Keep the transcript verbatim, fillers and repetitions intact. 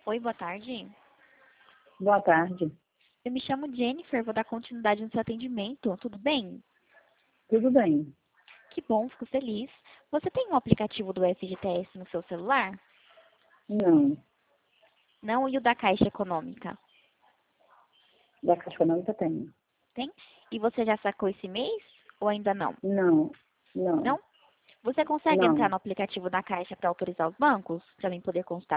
Oi, boa tarde. Boa tarde. Eu me chamo Jennifer, vou dar continuidade no seu atendimento. Tudo bem? Tudo bem? Que bom, fico feliz. Você tem um aplicativo do F G T S no seu celular? Não. Não, e o da Caixa Econômica? Da Caixa Econômica tenho. Tem? E você já sacou esse mês ou ainda não? Não. Não. Não? Você consegue entrar Não. no aplicativo da Caixa para autorizar os bancos? Para mim poder consultar